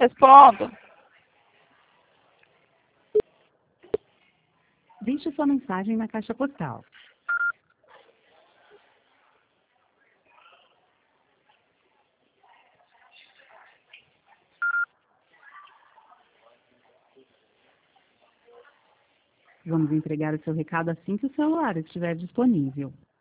Respondo. Deixe sua mensagem na caixa postal. Vamos entregar o seu recado assim que o celular estiver disponível.